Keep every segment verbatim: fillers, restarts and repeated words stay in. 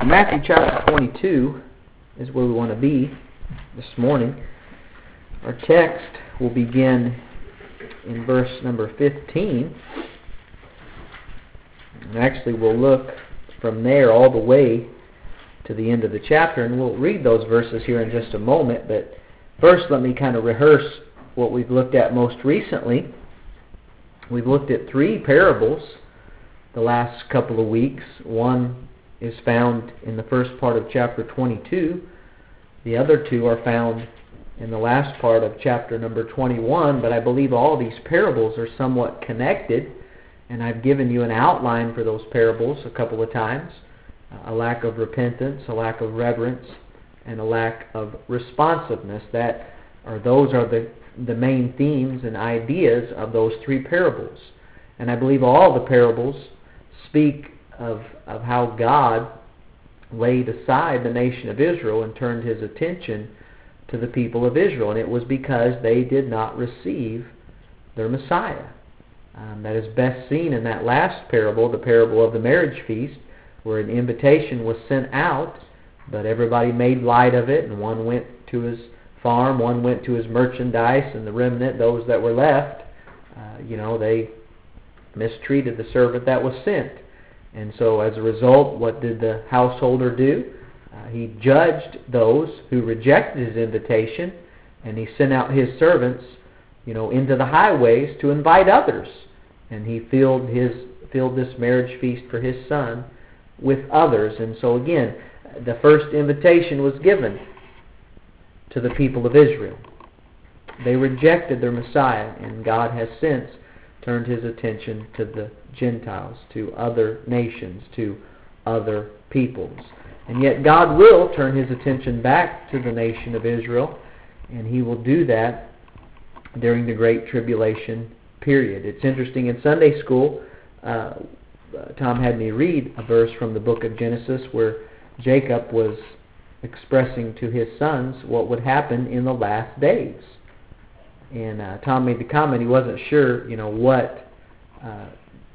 Matthew chapter twenty-two is where we want to be this morning. Our text will begin in verse number fifteen. And actually we'll look from there all the way to the end of the chapter, and we'll read those verses here in just a moment. But first let me kind of rehearse what we've looked at most recently. We've looked at three parables the last couple of weeks. One is found in the first part of chapter twenty-two. The other two are found in the last part of chapter number twenty-one, but I believe all these parables are somewhat connected, and I've given you an outline for those parables a couple of times. A lack of repentance, a lack of reverence, and a lack of responsiveness. That are those are the, the main themes and ideas of those three parables. And I believe all the parables speak of, of how God laid aside the nation of Israel and turned His attention to the people of Israel. And it was because they did not receive their Messiah. Um, that is best seen in that last parable, the parable of the marriage feast, where an invitation was sent out, but everybody made light of it, and one went to his farm, one went to his merchandise, and the remnant, those that were left, uh, you know, they mistreated the servant that was sent. And so as a result, what did the householder do? Uh, he judged those who rejected his invitation, and he sent out his servants, you know, into the highways to invite others. And he filled his filled this marriage feast for his son with others. And so again, the first invitation was given to the people of Israel. They rejected their Messiah, and God has since turned His attention to the Gentiles, to other nations, to other peoples. And yet God will turn His attention back to the nation of Israel, and He will do that during the Great Tribulation period. It's interesting, in Sunday school, uh, Tom had me read a verse from the book of Genesis where Jacob was expressing to his sons what would happen in the last days. And uh, Tom made the comment he wasn't sure, you know, what uh,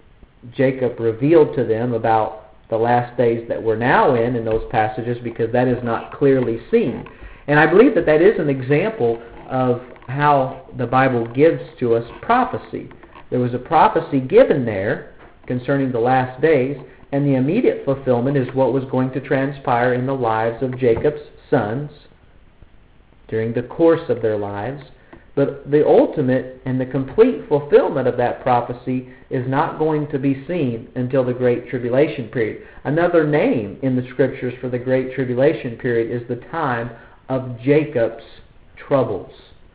Jacob revealed to them about the last days that we're now in in those passages, because that is not clearly seen. And I believe that that is an example of how the Bible gives to us prophecy. There was a prophecy given there concerning the last days, and the immediate fulfillment is what was going to transpire in the lives of Jacob's sons during the course of their lives. But the ultimate and the complete fulfillment of that prophecy is not going to be seen until the Great Tribulation period. Another name in the Scriptures for the Great Tribulation period is the time of Jacob's troubles.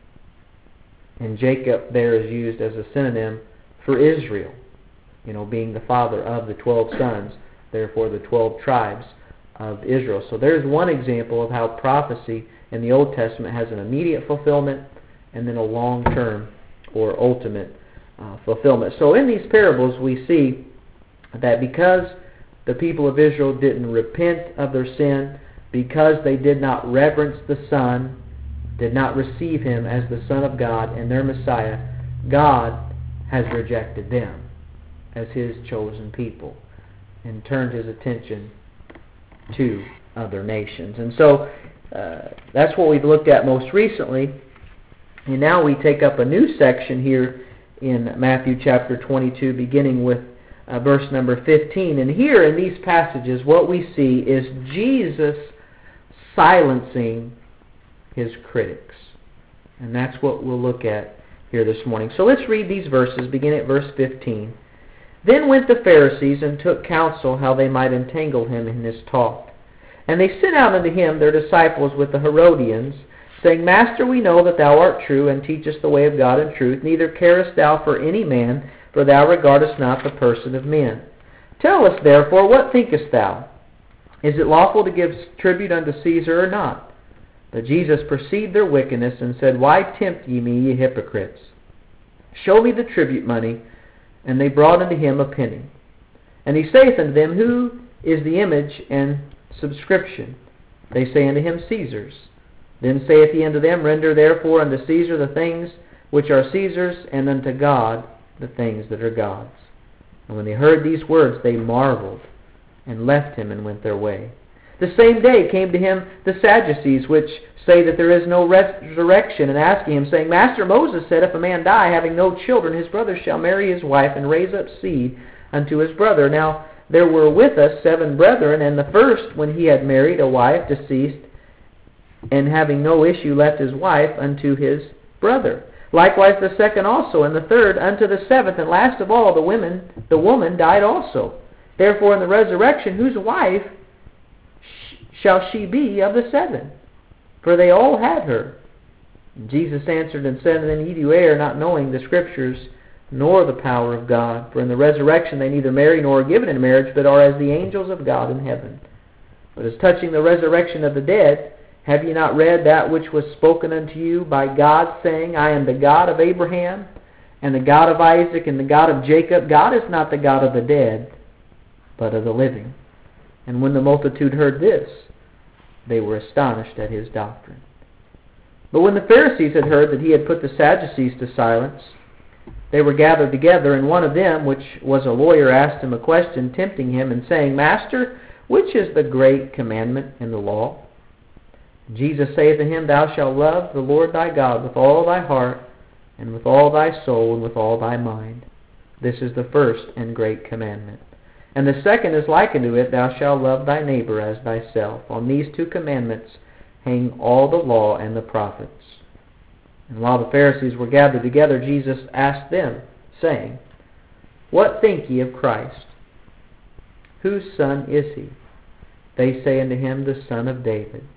And Jacob there is used as a synonym for Israel, you know, being the father of the twelve sons, therefore the twelve tribes of Israel. So there's one example of how prophecy in the Old Testament has an immediate fulfillment and then a long-term or ultimate uh, fulfillment. So in these parables we see that because the people of Israel didn't repent of their sin, because they did not reverence the Son, did not receive Him as the Son of God and their Messiah, God has rejected them as His chosen people and turned His attention to other nations. And so uh, that's what we've looked at most recently. And now we take up a new section here in Matthew chapter twenty-two, beginning with uh, verse number fifteen. And here in these passages, what we see is Jesus silencing His critics. And that's what we'll look at here this morning. So let's read these verses, beginning at verse fifteen. Then went the Pharisees and took counsel how they might entangle Him in His talk. And they sent out unto Him their disciples with the Herodians, saying, Master, we know that Thou art true, and teachest the way of God in truth, neither carest Thou for any man, for Thou regardest not the person of men. Tell us therefore, what thinkest Thou? Is it lawful to give tribute unto Caesar or not? But Jesus perceived their wickedness, and said, Why tempt ye me, ye hypocrites? Show me the tribute money. And they brought unto Him a penny. And He saith unto them, Who is the image and subscription? They say unto Him, Caesar's. Then saith He unto them, Render therefore unto Caesar the things which are Caesar's, and unto God the things that are God's. And when they heard these words, they marveled, and left Him and went their way. The same day came to him the Sadducees, which say that there is no resurrection, and asking him, saying, Master, Moses said, if a man die, having no children, his brother shall marry his wife, and raise up seed unto his brother. Now there were with us seven brethren, and the first, when he had married a wife, deceased, and having no issue, left his wife unto his brother. Likewise the second also, and the third unto the seventh, and last of all the women, the woman died also. Therefore in the resurrection, whose wife sh- shall she be of the seven? For they all had her. And Jesus answered and said, Then ye do err, not knowing the Scriptures, nor the power of God. For in the resurrection they neither marry nor are given in marriage, but are as the angels of God in heaven. But as touching the resurrection of the dead, have ye not read that which was spoken unto you by God, saying, I am the God of Abraham, and the God of Isaac, and the God of Jacob? God is not the God of the dead, but of the living. And when the multitude heard this, they were astonished at his doctrine. But when the Pharisees had heard that he had put the Sadducees to silence, they were gathered together, and one of them, which was a lawyer, asked him a question, tempting him, and saying, Master, which is the great commandment in the law? And Jesus saith to him, Thou shalt love the Lord thy God with all thy heart, and with all thy soul, and with all thy mind. This is the first and great commandment. And the second is like unto it, Thou shalt love thy neighbor as thyself. On these two commandments hang all the law and the prophets. And while the Pharisees were gathered together, Jesus asked them, saying, What think ye of Christ? Whose son is he? They say unto him, The son of David.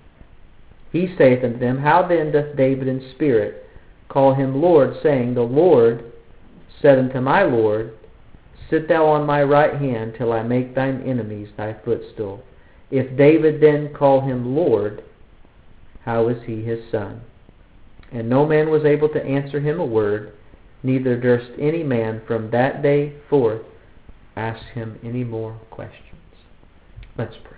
He saith unto them, How then doth David in spirit call him Lord, saying, The Lord said unto my Lord, Sit thou on my right hand, till I make thine enemies thy footstool. If David then call him Lord, how is he his son? And no man was able to answer him a word, neither durst any man from that day forth ask him any more questions. Let's pray.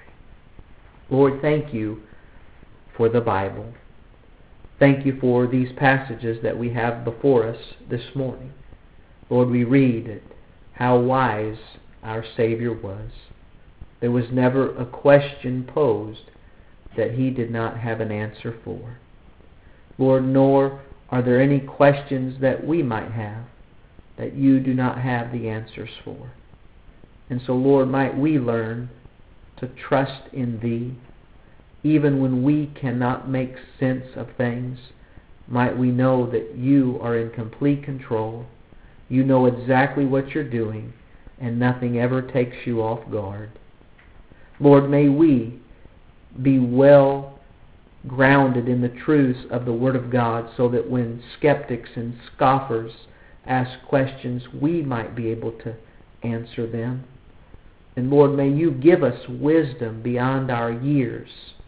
Lord, thank you for the Bible. Thank you for these passages that we have before us this morning. Lord, we read how wise our Savior was. There was never a question posed that he did not have an answer for. Lord, nor are there any questions that we might have that you do not have the answers for. And so, Lord, might we learn to trust in Thee, even when we cannot make sense of things. Might we know that you are in complete control. You know exactly what you're doing, and nothing ever takes you off guard. Lord, may we be well grounded in the truths of the Word of God, so that when skeptics and scoffers ask questions, we might be able to answer them. And Lord, may you give us wisdom beyond our years,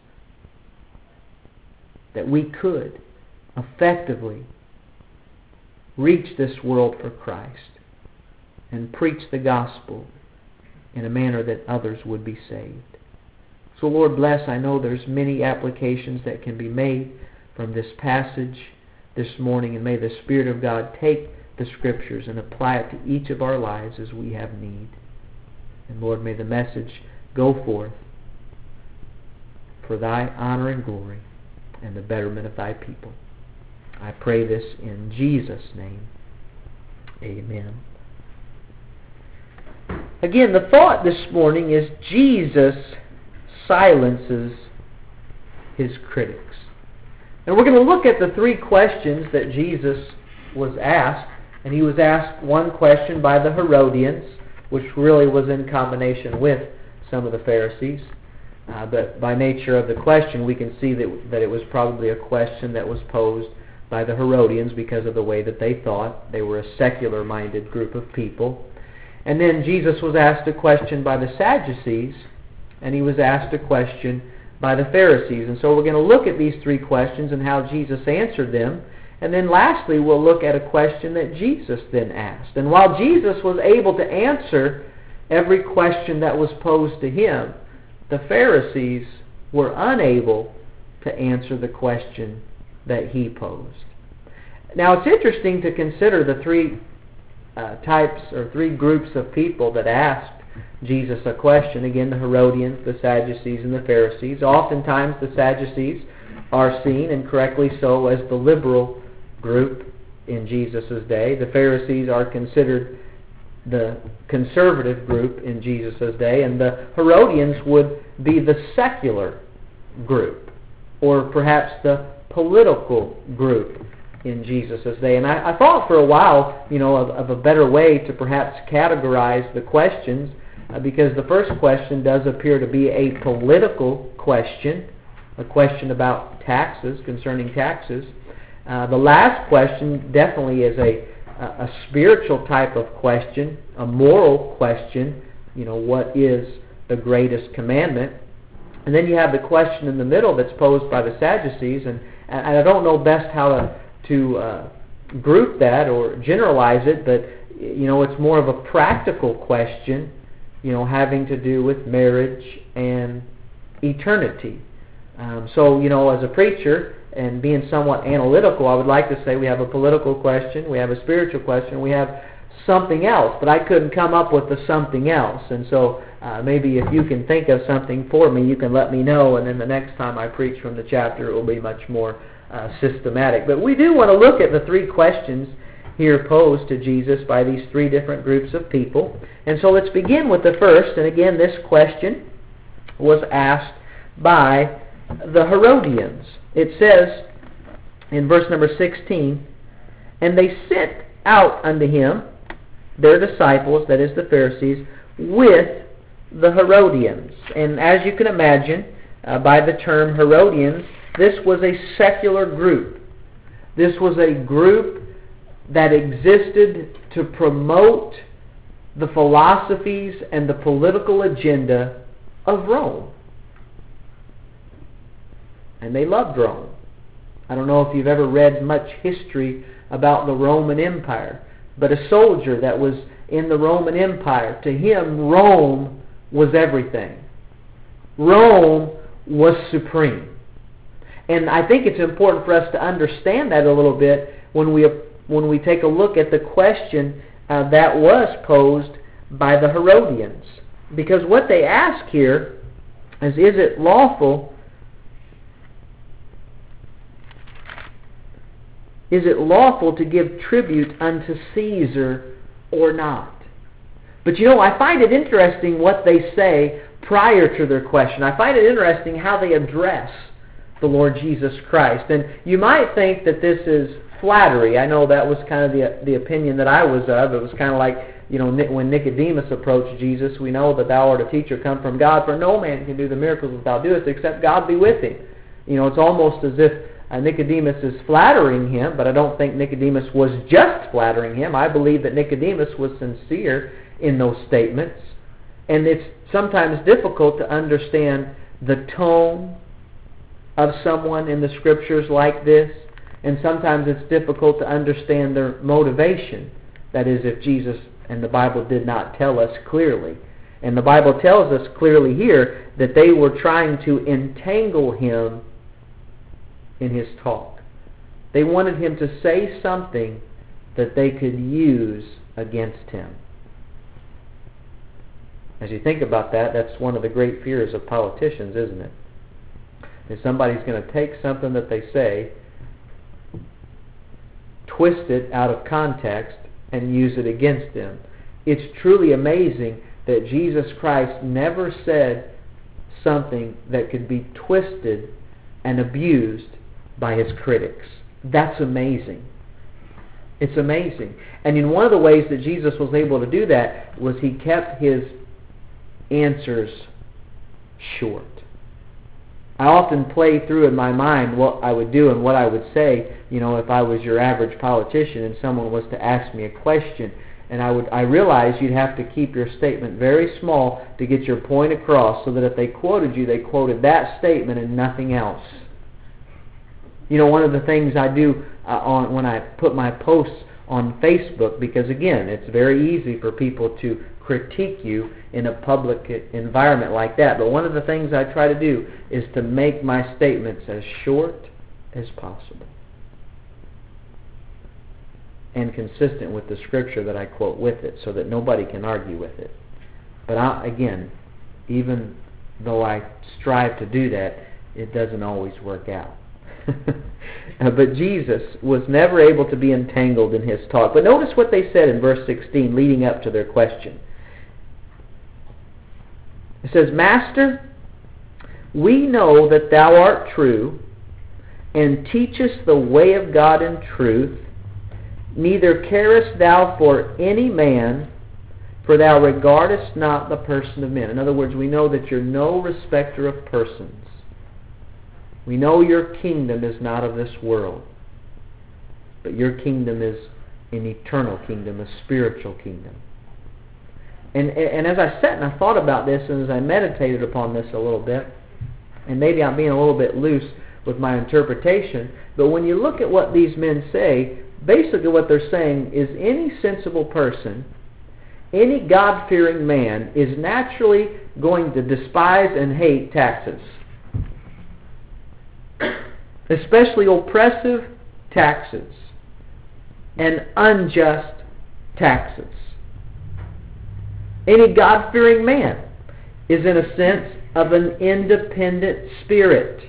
that we could effectively reach this world for Christ and preach the gospel in a manner that others would be saved. So Lord, bless. I know there's many applications that can be made from this passage this morning, and may the Spirit of God take the Scriptures and apply it to each of our lives as we have need. And Lord, may the message go forth for thy honor and glory and the betterment of thy people. I pray this in Jesus' name. Amen. Again, the thought this morning is Jesus silences his critics. And we're going to look at the three questions that Jesus was asked. And he was asked one question by the Herodians, which really was in combination with some of the Pharisees. Uh, but by nature of the question, we can see that, that it was probably a question that was posed by the Herodians because of the way that they thought. They were a secular-minded group of people. And then Jesus was asked a question by the Sadducees, and he was asked a question by the Pharisees. And so we're going to look at these three questions and how Jesus answered them. And then lastly, we'll look at a question that Jesus then asked. And while Jesus was able to answer every question that was posed to him, the Pharisees were unable to answer the question that he posed. Now, it's interesting to consider the three uh, types or three groups of people that asked Jesus a question. Again, the Herodians, the Sadducees, and the Pharisees. Oftentimes the Sadducees are seen, and correctly so, as the liberal group in Jesus' day. The Pharisees are considered the conservative group in Jesus' day, and the Herodians would be the secular group, or perhaps the political group in Jesus' day. And I, I thought for a while, you know, of, of a better way to perhaps categorize the questions, uh, because the first question does appear to be a political question, a question about taxes, concerning taxes. Uh, the last question definitely is a a spiritual type of question, a moral question, you know, what is the greatest commandment? And then you have the question in the middle that's posed by the Sadducees, and, and I don't know best how to, to uh, group that or generalize it, but, you know, it's more of a practical question, you know, having to do with marriage and eternity. Um, so, you know, as a preacher, and being somewhat analytical, I would like to say we have a political question, we have a spiritual question, we have something else, but I couldn't come up with the something else. And so uh, maybe if you can think of something for me, you can let me know, and then the next time I preach from the chapter, it will be much more uh, systematic. But we do want to look at the three questions here posed to Jesus by these three different groups of people. And so let's begin with the first. And again, this question was asked by the Herodians. It says in verse number sixteen, "And they sent out unto him their disciples," that is the Pharisees, "with the Herodians." And as you can imagine, uh, by the term Herodians, this was a secular group. This was a group that existed to promote the philosophies and the political agenda of Rome. And they loved Rome. I don't know if you've ever read much history about the Roman Empire, but a soldier that was in the Roman Empire, to him Rome was everything. Rome was supreme. And I think it's important for us to understand that a little bit when we when we take a look at the question uh, that was posed by the Herodians. Because what they ask here is, is it lawful Is it lawful to give tribute unto Caesar or not? But you know, I find it interesting what they say prior to their question. I find it interesting how they address the Lord Jesus Christ. And you might think that this is flattery. I know that was kind of the, the opinion that I was of. It was kind of like, you know, when Nicodemus approached Jesus, "We know that thou art a teacher come from God, for no man can do the miracles that thou doest except God be with him." You know, it's almost as if Uh, Nicodemus is flattering him, but I don't think Nicodemus was just flattering him. I believe that Nicodemus was sincere in those statements. And it's sometimes difficult to understand the tone of someone in the Scriptures like this, and sometimes it's difficult to understand their motivation. That is, if Jesus and the Bible did not tell us clearly. And the Bible tells us clearly here that they were trying to entangle him in his talk. They wanted him to say something that they could use against him. As you think about that, that's one of the great fears of politicians, isn't it? That somebody's going to take something that they say, twist it out of context, and use it against them. It's truly amazing that Jesus Christ never said something that could be twisted and abused by his critics. That's amazing. It's amazing. And in one of the ways that Jesus was able to do that was he kept his answers short. I often play through in my mind what I would do and what I would say, you know, if I was your average politician and someone was to ask me a question. And I would I realized you'd have to keep your statement very small to get your point across, so that if they quoted you, they quoted that statement and nothing else. You know, one of the things I do uh, on when I put my posts on Facebook, because again, it's very easy for people to critique you in a public environment like that. But one of the things I try to do is to make my statements as short as possible and consistent with the Scripture that I quote with it, so that nobody can argue with it. But I, again, even though I strive to do that, it doesn't always work out. uh, but Jesus was never able to be entangled in his talk. But notice what they said in verse sixteen, leading up to their question. It says, Master, we know that thou art true, and teachest the way of God in truth. Neither carest thou for any man, for thou regardest not the person of men. In other words, we know that you're no respecter of persons. We know your kingdom is not of this world, but your kingdom is an eternal kingdom, a spiritual kingdom. And, and as I sat and I thought about this, and as I meditated upon this a little bit, and maybe I'm being a little bit loose with my interpretation, but when you look at what these men say, basically what they're saying is any sensible person, any God-fearing man is naturally going to despise and hate taxes. Especially oppressive taxes and unjust taxes. Any God-fearing man is in a sense of an independent spirit,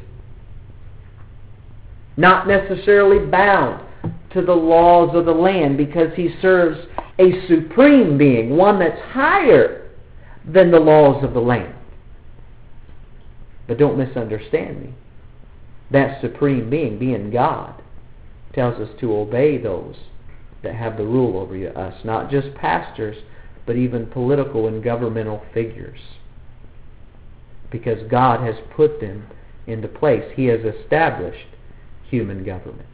not necessarily bound to the laws of the land, because he serves a supreme being, one that's higher than the laws of the land. But don't misunderstand me. That supreme being, being God, tells us to obey those that have the rule over us, not just pastors, but even political and governmental figures. Because God has put them into place. He has established human government.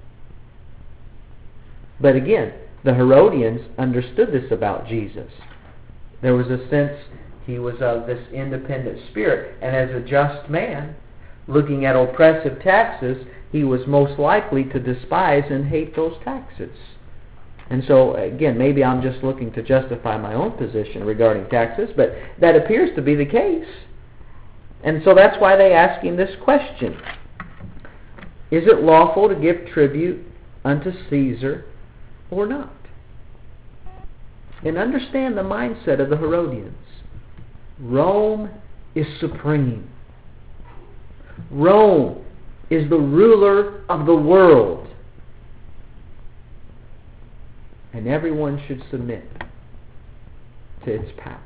But again, the Herodians understood this about Jesus. There was a sense he was of this independent spirit, and as a just man, looking at oppressive taxes, he was most likely to despise and hate those taxes. And so, again, maybe I'm just looking to justify my own position regarding taxes, but that appears to be the case. And so that's why they ask him this question. Is it lawful to give tribute unto Caesar or not? And understand the mindset of the Herodians. Rome is supreme. Rome is the ruler of the world. And everyone should submit to its power.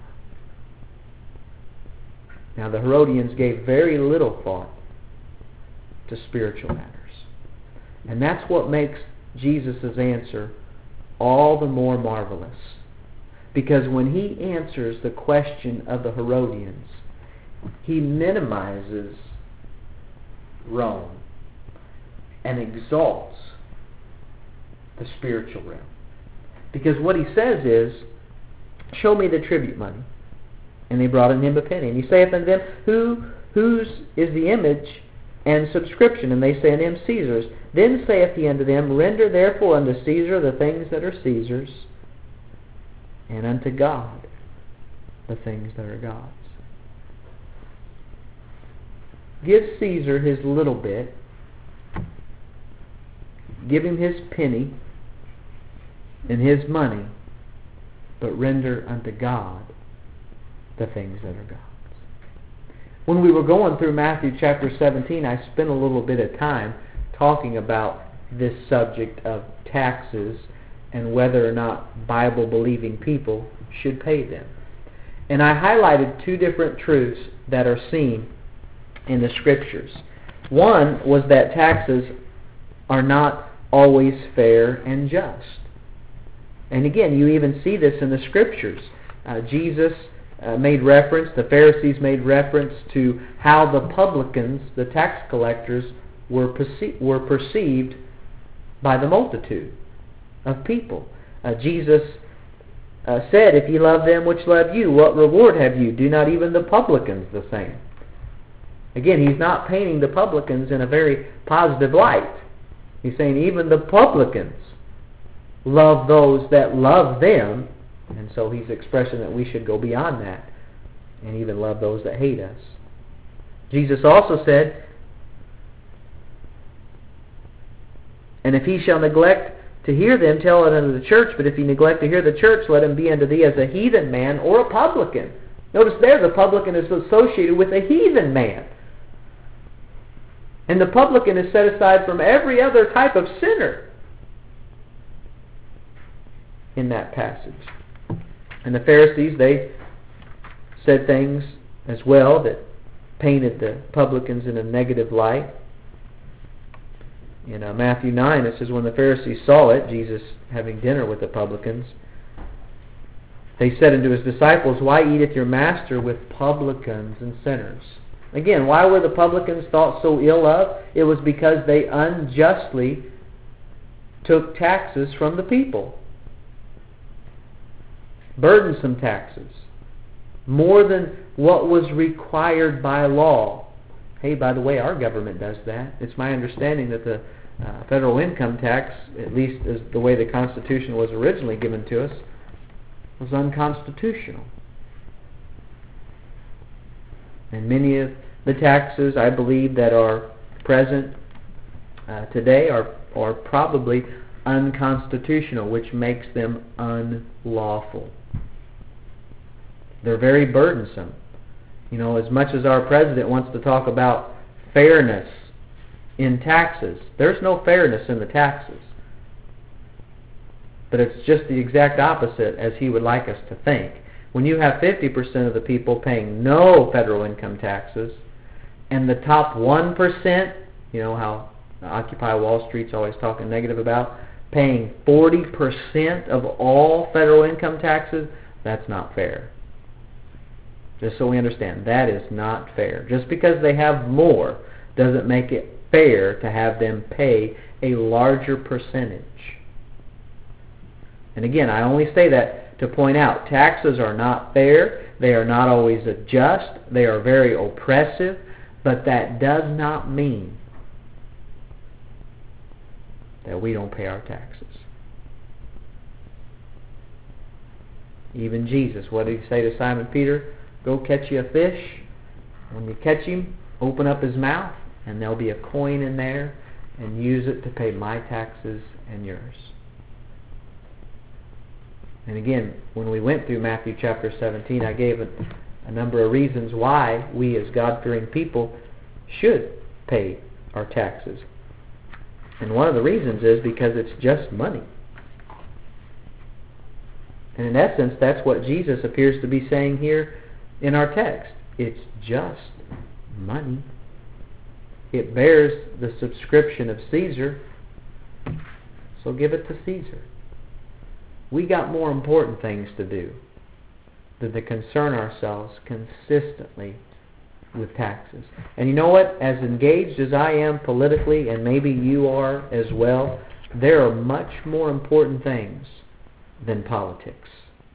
Now the Herodians gave very little thought to spiritual matters. And that's what makes Jesus' answer all the more marvelous. Because when he answers the question of the Herodians, he minimizes Rome and exalts the spiritual realm. Because what he says is, show me the tribute money. And they brought him a penny. And he saith unto them, Who, whose is the image and subscription? And they say unto him, Caesar's. Then saith he unto them, Render therefore unto Caesar the things that are Caesar's, and unto God the things that are God's. Give Caesar his little bit. Give him his penny and his money, but render unto God the things that are God's. When we were going through Matthew chapter seventeen, I spent a little bit of time talking about this subject of taxes and whether or not Bible-believing people should pay them. And I highlighted two different truths that are seen in the Scriptures. One was that taxes are not always fair and just. And again, you even see this in the Scriptures. Uh, Jesus uh, made reference, the Pharisees made reference to how the publicans, the tax collectors, were, perce- were perceived by the multitude of people. Uh, Jesus uh, said, If ye love them which love you, what reward have you? Do not even the publicans the same? Again, he's not painting the publicans in a very positive light. He's saying even the publicans love those that love them, and so he's expressing that we should go beyond that and even love those that hate us. Jesus also said, And if he shall neglect to hear them, tell it unto the church, but if he neglect to hear the church, let him be unto thee as a heathen man or a publican. Notice there the publican is associated with a heathen man. And the publican is set aside from every other type of sinner in that passage. And the Pharisees, they said things as well that painted the publicans in a negative light. In uh, Matthew nine, it says, when the Pharisees saw it, Jesus having dinner with the publicans, they said unto his disciples, why eateth your master with publicans and sinners? Again, why were the publicans thought so ill of? It was because they unjustly took taxes from the people. Burdensome taxes. More than what was required by law. Hey, by the way, our government does that. It's my understanding that the uh, federal income tax, at least as the way the Constitution was originally given to us, was unconstitutional. And many of the taxes, I believe, that are present uh, today are, are probably unconstitutional, which makes them unlawful. They're very burdensome. You know, as much as our president wants to talk about fairness in taxes, there's no fairness in the taxes. But it's just the exact opposite as he would like us to think. When you have fifty percent of the people paying no federal income taxes, and the top one percent, you know how Occupy Wall Street's always talking negative about, paying forty percent of all federal income taxes, that's not fair. Just so we understand, that is not fair. Just because they have more doesn't make it fair to have them pay a larger percentage. And again, I only say that to point out, taxes are not fair. They are not always just. They are very oppressive. But that does not mean that we don't pay our taxes. Even Jesus, what did he say to Simon Peter? Go catch you a fish. When you catch him, open up his mouth, and there'll be a coin in there, and use it to pay my taxes and yours. And again, when we went through Matthew chapter seventeen, I gave a, a number of reasons why we as God-fearing people should pay our taxes. And one of the reasons is because it's just money. And in essence, that's what Jesus appears to be saying here in our text. It's just money. It bears the subscription of Caesar, so give it to Caesar. We got more important things to do than to concern ourselves consistently with taxes. And you know what? As engaged as I am politically, and maybe you are as well, there are much more important things than politics.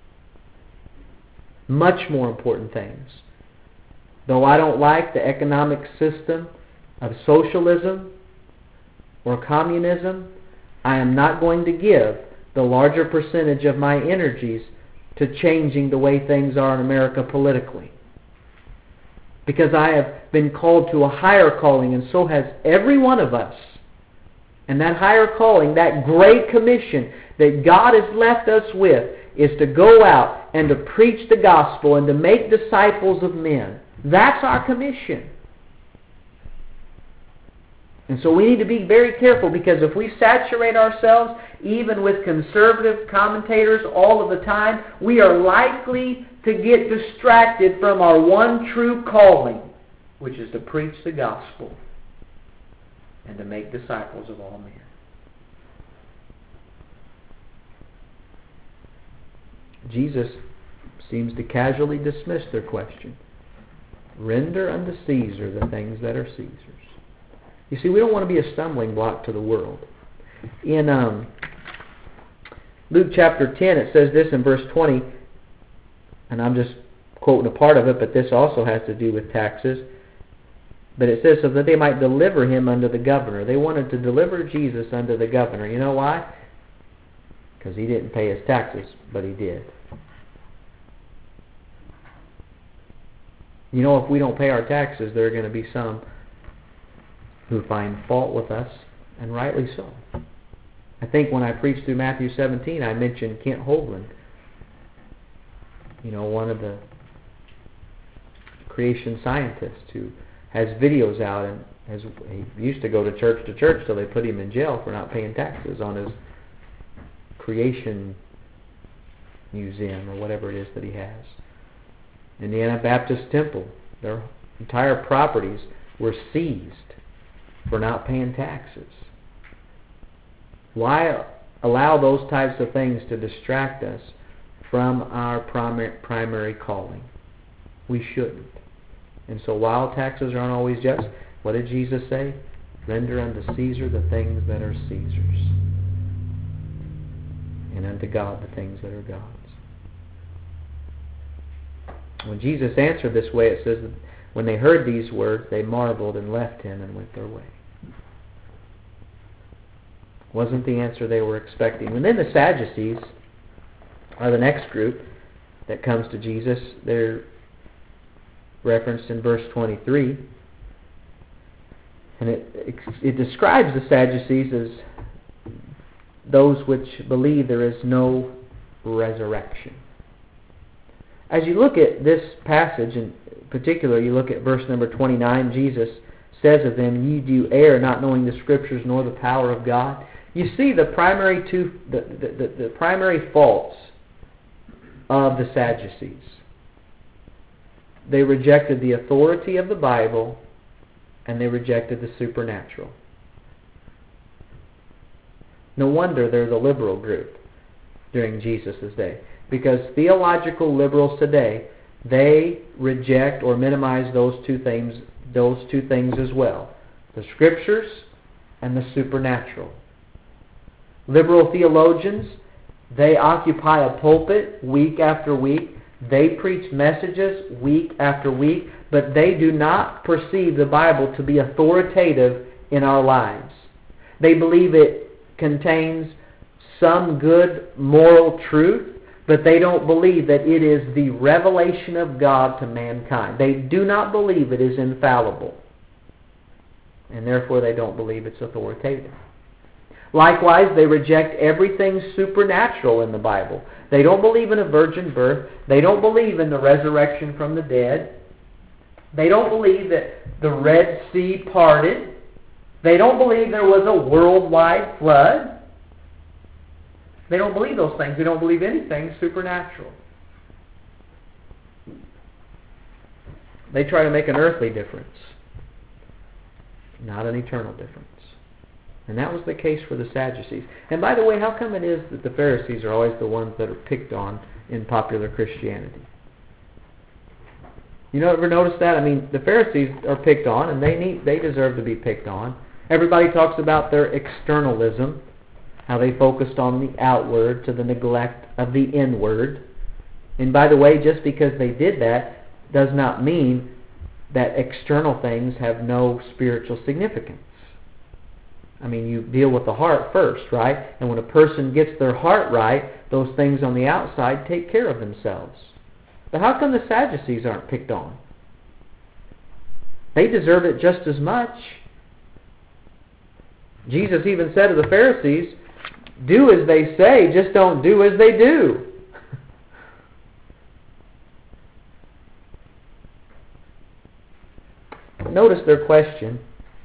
Much more important things. Though I don't like the economic system of socialism or communism, I am not going to give the larger percentage of my energies to changing the way things are in America politically. Because I have been called to a higher calling, and so has every one of us. And that higher calling, that great commission that God has left us with, is to go out and to preach the gospel and to make disciples of men. That's our commission. And so we need to be very careful, because if we saturate ourselves even with conservative commentators all of the time, we are likely to get distracted from our one true calling, which is to preach the gospel and to make disciples of all men. Jesus seems to casually dismiss their question. Render unto Caesar the things that are Caesar's. You see, we don't want to be a stumbling block to the world. In um, Luke chapter ten, it says this in verse twenty, and I'm just quoting a part of it, but this also has to do with taxes. But it says, so that they might deliver him unto the governor. They wanted to deliver Jesus unto the governor. You know why? Because he didn't pay his taxes, but he did. You know, if we don't pay our taxes, there are going to be some who find fault with us, and rightly so. I think when I preached through Matthew seventeen, I mentioned Kent Hoagland. You know, one of the creation scientist who has videos out, and has, he used to go to church to church till they put him in jail for not paying taxes on his creation museum or whatever it is that he has. In the Anabaptist temple, their entire properties were seized for not paying taxes. Why allow those types of things to distract us from our primary, primary calling? We shouldn't. And so while taxes aren't always just, what did Jesus say? Render unto Caesar the things that are Caesar's, and unto God the things that are God's. When Jesus answered this way, it says that when they heard these words, they marveled and left him and went their way. Wasn't the answer they were expecting. And then the Sadducees are the next group that comes to Jesus. They're referenced in verse twenty-three. And it, it, it describes the Sadducees as those which believe there is no resurrection. As you look at this passage, in particular, you look at verse number twenty-nine, Jesus says of them, "Ye do err, not knowing the Scriptures nor the power of God." You see the primary two, the, the, the, the primary faults of the Sadducees. They rejected the authority of the Bible, and they rejected the supernatural. No wonder they're the liberal group during Jesus' day. Because theological liberals today, they reject or minimize those two things, those two things as well. The Scriptures and the supernatural. Liberal theologians, they occupy a pulpit week after week. They preach messages week after week, but they do not perceive the Bible to be authoritative in our lives. They believe it contains some good moral truth, but they don't believe that it is the revelation of God to mankind. They do not believe it is infallible, and therefore they don't believe it's authoritative. Likewise, they reject everything supernatural in the Bible. They don't believe in a virgin birth. They don't believe in the resurrection from the dead. They don't believe that the Red Sea parted. They don't believe there was a worldwide flood. They don't believe those things. They don't believe anything supernatural. They try to make an earthly difference, not an eternal difference. And that was the case for the Sadducees. And by the way, how come it is that the Pharisees are always the ones that are picked on in popular Christianity? You know, ever notice that? I mean, the Pharisees are picked on, and they need, they deserve to be picked on. Everybody talks about their externalism, how they focused on the outward to the neglect of the inward. And by the way, just because they did that does not mean that external things have no spiritual significance. I mean, you deal with the heart first, right? And when a person gets their heart right, those things on the outside take care of themselves. But how come the Sadducees aren't picked on? They deserve it just as much. Jesus even said to the Pharisees, "Do as they say, just don't do as they do." Notice their question.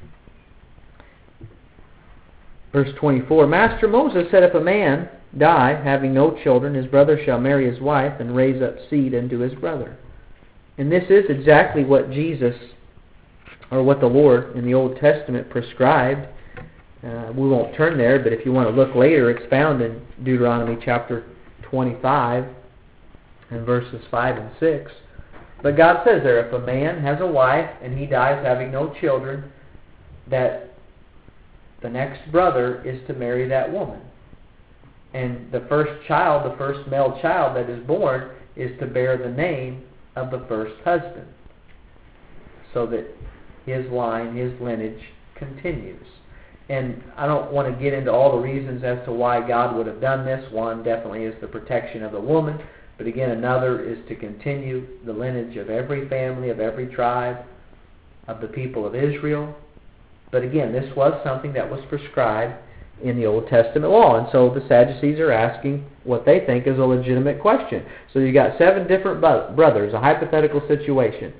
Verse twenty-four, "Master, Moses said, if a man die, having no children, his brother shall marry his wife and raise up seed unto his brother." And this is exactly what Jesus, or what the Lord in the Old Testament prescribed. Uh, we won't turn there, but if you want to look later, it's found in Deuteronomy chapter twenty-five and verses five and six. But God says there, if a man has a wife and he dies having no children, that the next brother is to marry that woman. And the first child, the first male child that is born, is to bear the name of the first husband, so that his line, his lineage continues. And I don't want to get into all the reasons as to why God would have done this. One definitely is the protection of the woman, but again, another is to continue the lineage of every family, of every tribe, of the people of Israel. But again, this was something that was prescribed in the Old Testament law. And so the Sadducees are asking what they think is a legitimate question. So you got seven different brothers, a hypothetical situation.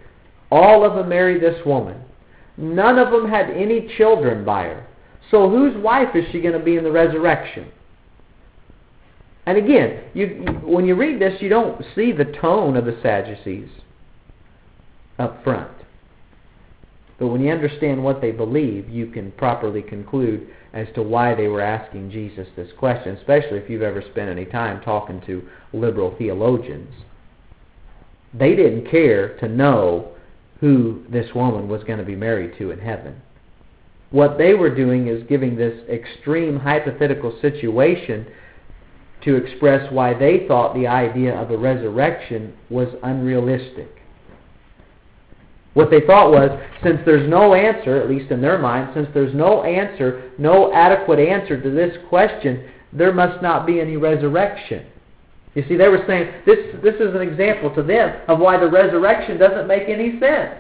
All of them married this woman. None of them had any children by her. So whose wife is she going to be in the resurrection? And again, you, you, when you read this, you don't see the tone of the Sadducees up front. But when you understand what they believe, you can properly conclude as to why they were asking Jesus this question, especially if you've ever spent any time talking to liberal theologians. They didn't care to know who this woman was going to be married to in heaven. What they were doing is giving this extreme hypothetical situation to express why they thought the idea of a resurrection was unrealistic. What they thought was, since there's no answer, at least in their mind, since there's no answer, no adequate answer to this question, there must not be any resurrection. You see, they were saying, this, this is an example to them of why the resurrection doesn't make any sense.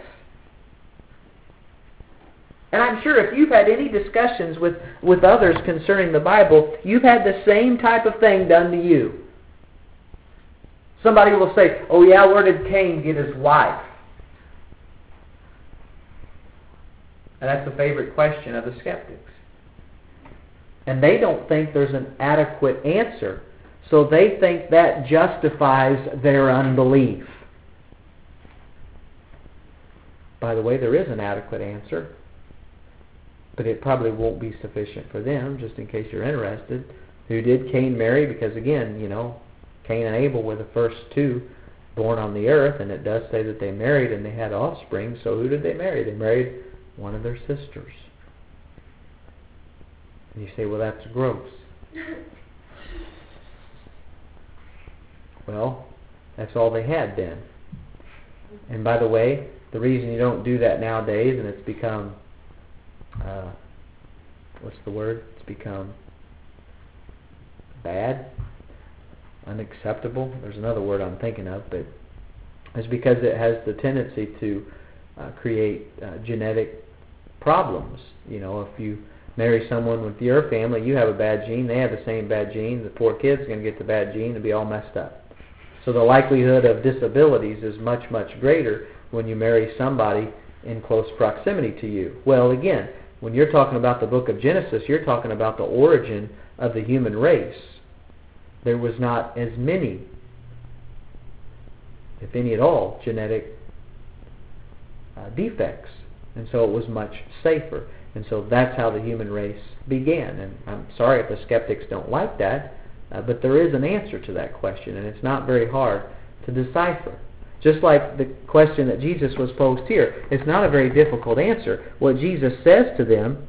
And I'm sure if you've had any discussions with, with others concerning the Bible, you've had the same type of thing done to you. Somebody will say, oh yeah, where did Cain get his wife? And that's a favorite question of the skeptics. And they don't think there's an adequate answer. So they think that justifies their unbelief. By the way, there is an adequate answer. But it probably won't be sufficient for them, just in case you're interested. Who did Cain marry? Because again, you know, Cain and Abel were the first two born on the earth, and it does say that they married and they had offspring. So who did they marry? They married one of their sisters. And you say, well, that's gross. Well, that's all they had then. And by the way, the reason you don't do that nowadays, and it's become, uh, what's the word? It's become bad, unacceptable. There's another word I'm thinking of, but it's because it has the tendency to uh, create uh, genetic problems. You know, if you marry someone with your family, you have a bad gene, they have the same bad gene, the poor kid's going to get the bad gene and be all messed up. So the likelihood of disabilities is much, much greater when you marry somebody in close proximity to you. Well, again, when you're talking about the book of Genesis, you're talking about the origin of the human race. There was not as many, if any at all, genetic uh, defects. And so it was much safer. And so that's how the human race began. And I'm sorry if the skeptics don't like that, uh, but there is an answer to that question, and it's not very hard to decipher. Just like the question that Jesus was posed here, it's not a very difficult answer. What Jesus says to them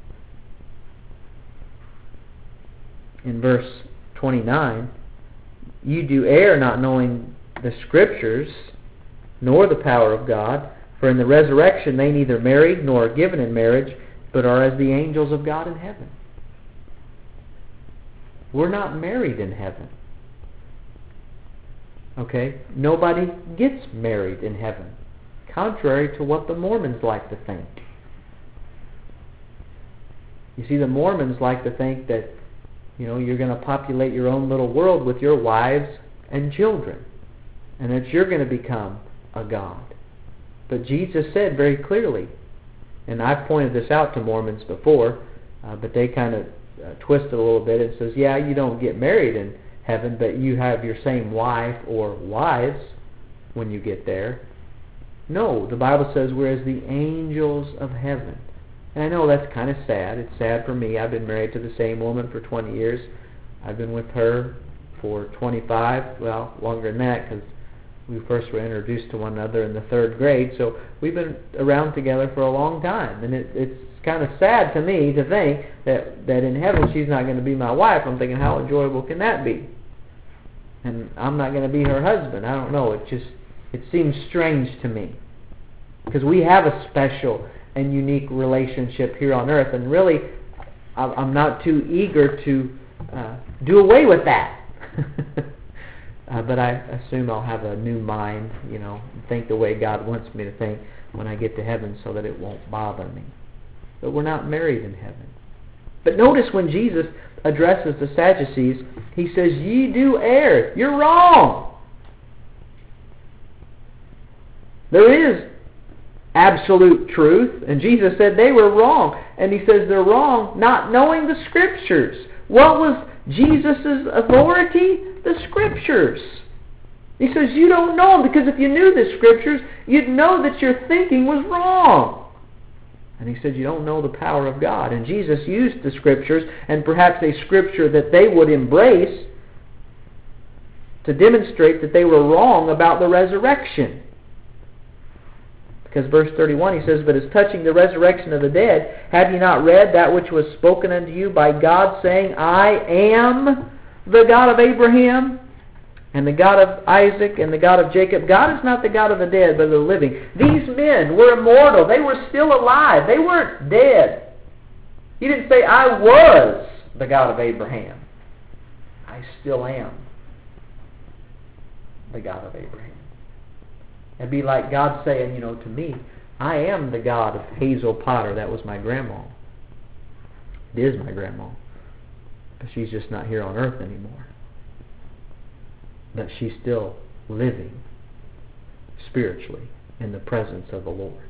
in verse twenty-nine, you do err not knowing the Scriptures, nor the power of God, for in the resurrection they neither marry nor are given in marriage, but are as the angels of God in heaven. We're not married in heaven. Okay? Nobody gets married in heaven, contrary to what the Mormons like to think. You see, the Mormons like to think that, you know, you're going to populate your own little world with your wives and children, and that you're going to become a god. But Jesus said very clearly, and I've pointed this out to Mormons before, uh, but they kind of uh, twist it a little bit and says, yeah, you don't get married in heaven, but you have your same wife or wives when you get there. No, the Bible says we're as the angels of heaven. And I know that's kind of sad. It's sad for me. I've been married to the same woman for twenty years. I've been with her for twenty-five, well, longer than that, because we first were introduced to one another in the third grade. So we've been around together for a long time. And it, it's kind of sad to me to think that, that in heaven she's not going to be my wife. I'm thinking, how enjoyable can that be? And I'm not going to be her husband. I don't know. It just, it seems strange to me. Because we have a special and unique relationship here on earth. And really, I'm not too eager to uh, do away with that. uh, but I assume I'll have a new mind, you know, think the way God wants me to think when I get to heaven so that it won't bother me. But we're not married in heaven. But notice when Jesus addresses the Sadducees, he says, ye do err. You're wrong. There is absolute truth. And Jesus said they were wrong. And he says they're wrong not knowing the Scriptures. What was Jesus' authority? The Scriptures. He says you don't know them, because if you knew the Scriptures, you'd know that your thinking was wrong. And he said you don't know the power of God. And Jesus used the Scriptures, and perhaps a Scripture that they would embrace, to demonstrate that they were wrong about the resurrection. Because verse thirty-one, he says, "But as touching the resurrection of the dead, have ye not read that which was spoken unto you by God, saying, I am the God of Abraham, and the God of Isaac, and the God of Jacob." God is not the God of the dead, but of the living. These men were immortal. They were still alive. They weren't dead. He didn't say, I was the God of Abraham. I still am the God of Abraham. It'd be like God saying, you know, to me, I am the God of Hazel Potter. That was my grandma. It is my grandma. But she's just not here on earth anymore. But she's still living spiritually in the presence of the Lord.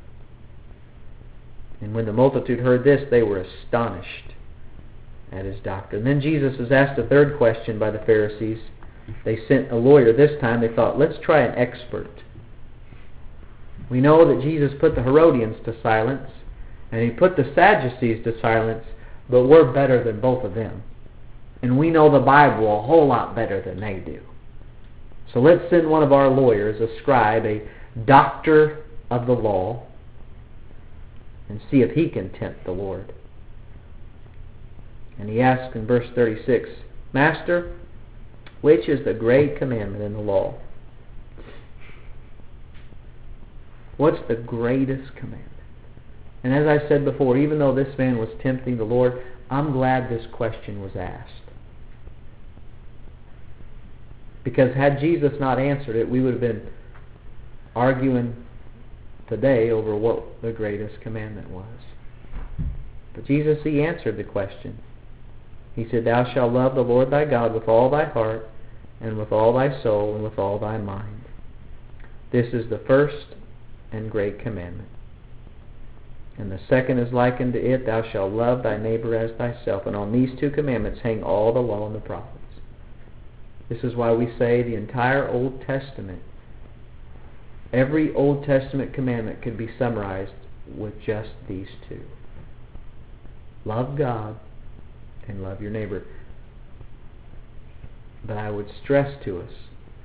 And when the multitude heard this, they were astonished at his doctrine. Then Jesus is asked a third question by the Pharisees. They sent a lawyer. This time they thought, let's try an expert. We know that Jesus put the Herodians to silence, and he put the Sadducees to silence, but we're better than both of them. And we know the Bible a whole lot better than they do. So let's send one of our lawyers, a scribe, a doctor of the law, and see if he can tempt the Lord. And he asks in verse thirty-six, Master, which is the great commandment in the law? What's the greatest commandment? And as I said before, even though this man was tempting the Lord, I'm glad this question was asked. Because had Jesus not answered it, we would have been arguing today over what the greatest commandment was. But Jesus, he answered the question. He said, Thou shalt love the Lord thy God with all thy heart, and with all thy soul, and with all thy mind. This is the first and great commandment. And the second is likened to it, Thou shalt love thy neighbor as thyself. And on these two commandments hang all the law and the prophets. This is why we say the entire Old Testament, every Old Testament commandment could be summarized with just these two. Love God and love your neighbor. But I would stress to us,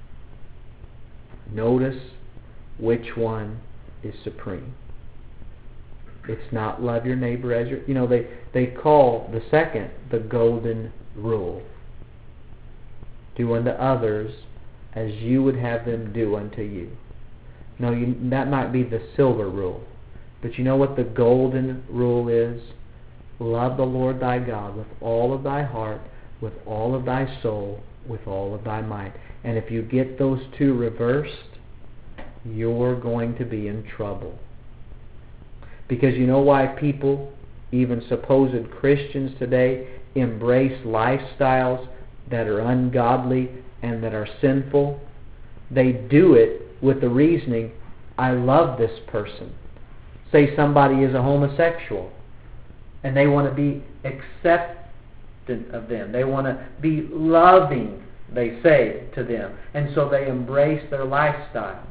notice which one is supreme. It's not love your neighbor as your... You know, they, they call the second the golden rule. Do unto others as you would have them do unto you. No, you, that might be the silver rule. But you know what the golden rule is? Love the Lord thy God with all of thy heart, with all of thy soul, with all of thy might. And if you get those two reversed, you're going to be in trouble. Because you know why people, even supposed Christians today, embrace lifestyles that are ungodly and that are sinful? They do it with the reasoning, I love this person. Say somebody is a homosexual, and they want to be acceptant of them. They want to be loving, they say, to them. And so they embrace their lifestyle.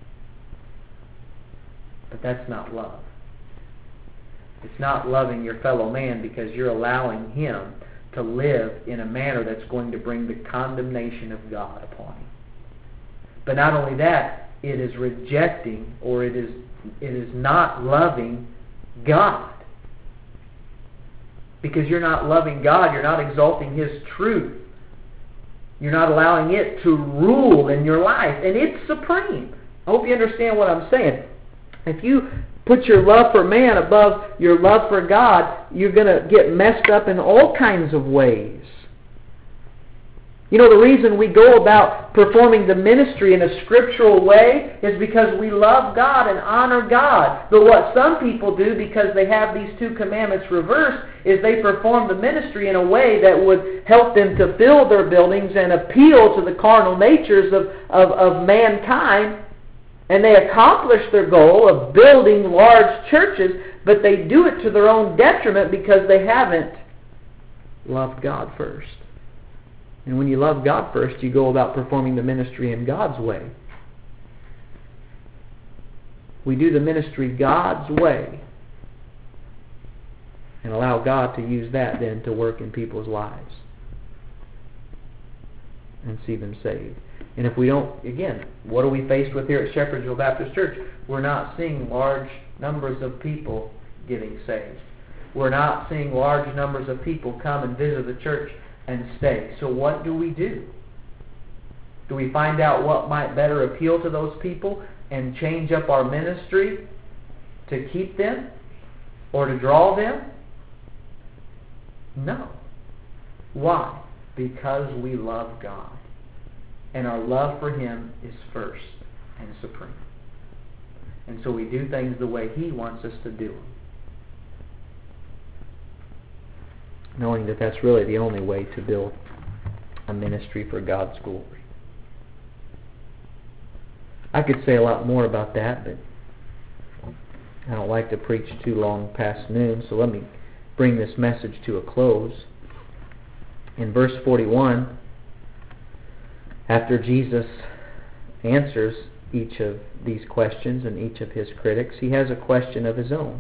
But that's not love. It's not loving your fellow man, because you're allowing him to live in a manner that's going to bring the condemnation of God upon him. But not only that, it is rejecting, or it is it is not loving God. Because you're not loving God, you're not exalting His truth. You're not allowing it to rule in your life, and it's supreme. I hope you understand what I'm saying. If you put your love for man above your love for God, you're going to get messed up in all kinds of ways. You know, the reason we go about performing the ministry in a scriptural way is because we love God and honor God. But what some people do, because they have these two commandments reversed, is they perform the ministry in a way that would help them to fill their buildings and appeal to the carnal natures of, of, of mankind. And they accomplish their goal of building large churches, but they do it to their own detriment because they haven't loved God first. And when you love God first, you go about performing the ministry in God's way. We do the ministry God's way and allow God to use that then to work in people's lives and see them saved. And if we don't, again, what are we faced with here at Shepherdsville Baptist Church? We're not seeing large numbers of people getting saved. We're not seeing large numbers of people come and visit the church and stay. So what do we do? Do we find out what might better appeal to those people and change up our ministry to keep them or to draw them? No. Why? Because we love God. And our love for Him is first and supreme. And so we do things the way He wants us to do them. Knowing that that's really the only way to build a ministry for God's glory. I could say a lot more about that, but I don't like to preach too long past noon, so let me bring this message to a close. In verse forty-one, after Jesus answers each of these questions and each of His critics, He has a question of His own.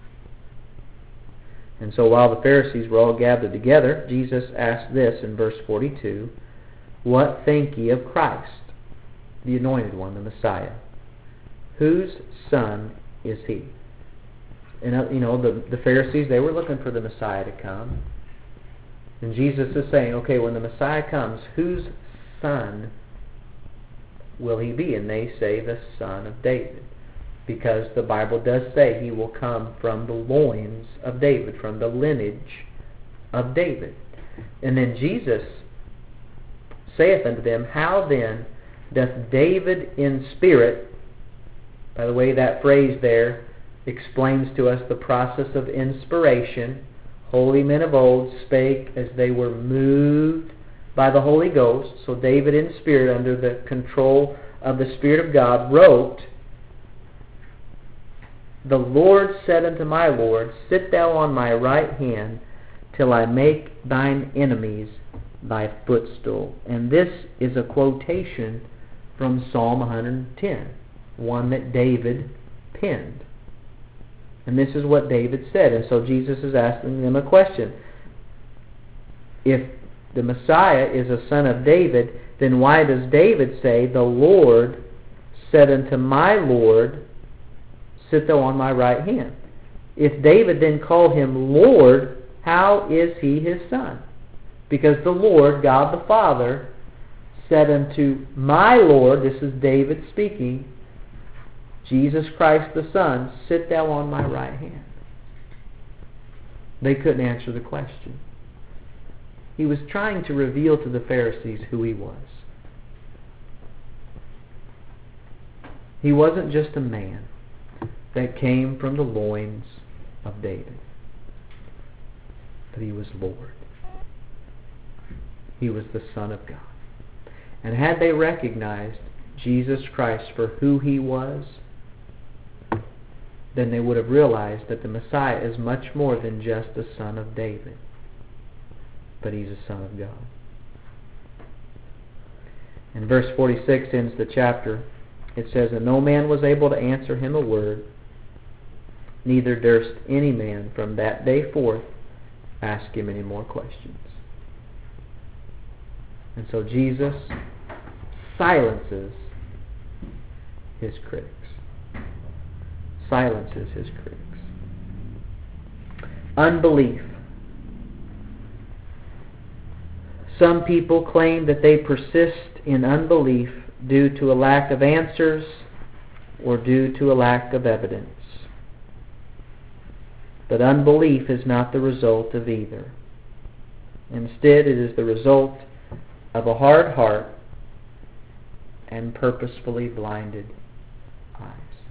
And so while the Pharisees were all gathered together, Jesus asked this in verse forty-two, "What think ye of Christ, the Anointed One, the Messiah? Whose son is He?" And you know, the, the Pharisees, they were looking for the Messiah to come. And Jesus is saying, okay, when the Messiah comes, whose son will He be? And they say the son of David. Because the Bible does say He will come from the loins of David, from the lineage of David. And then Jesus saith unto them, "How then doth David in spirit," by the way, that phrase there explains to us the process of inspiration. Holy men of old spake as they were moved by the Holy Ghost. So David in spirit, under the control of the Spirit of God, wrote, "The Lord said unto my Lord, Sit thou on my right hand, till I make thine enemies thy footstool." And this is a quotation from Psalm one hundred ten, one that David penned. And this is what David said. And so Jesus is asking them a question. If the Messiah is a son of David, then why does David say, "The Lord said unto my Lord, Sit thou on my right hand"? If David then called Him Lord, how is He His son? Because the Lord, God the Father, said unto my Lord, this is David speaking, Jesus Christ the Son, "Sit thou on my right hand." They couldn't answer the question. He was trying to reveal to the Pharisees who He was. He wasn't just a man that came from the loins of David, but He was Lord. He was the Son of God. And had they recognized Jesus Christ for who He was, then they would have realized that the Messiah is much more than just a son of David, but He's a Son of God. And verse forty-six ends the chapter. It says, "And no man was able to answer Him a word, neither durst any man from that day forth ask Him any more questions." And so Jesus silences His critics. Silences His critics. Unbelief. Some people claim that they persist in unbelief due to a lack of answers or due to a lack of evidence. But unbelief is not the result of either. Instead, it is the result of a hard heart and purposefully blinded eyes.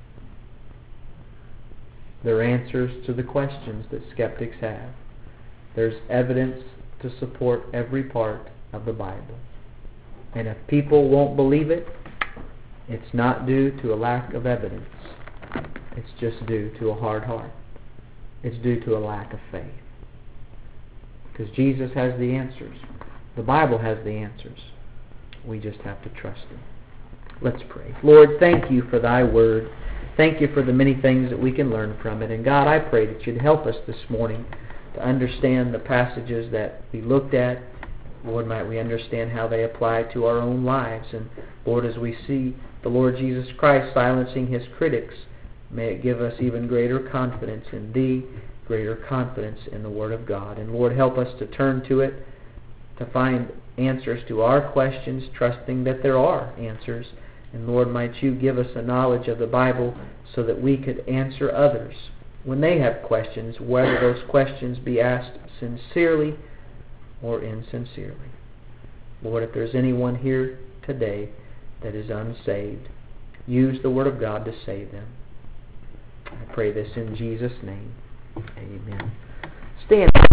They're answers to the questions that skeptics have. There's evidence to support every part of the Bible. And if people won't believe it, It's not due to a lack of evidence. It's just due to a hard heart. It's due to a lack of faith. Because Jesus has the answers. The Bible has the answers. We just have to trust Him. Let's pray. Lord, thank You for Thy Word. Thank You for the many things that we can learn from it. And God, I pray that You'd help us this morning to understand the passages that we looked at. Lord, might we understand how they apply to our own lives. And Lord, as we see the Lord Jesus Christ silencing His critics, may it give us even greater confidence in Thee, greater confidence in the Word of God. And Lord, help us to turn to it, to find answers to our questions, trusting that there are answers. And Lord, might You give us a knowledge of the Bible so that we could answer others when they have questions, whether those questions be asked sincerely or insincerely. Lord, if there's anyone here today that is unsaved, use the Word of God to save them. I pray this in Jesus' name. Amen. Stand.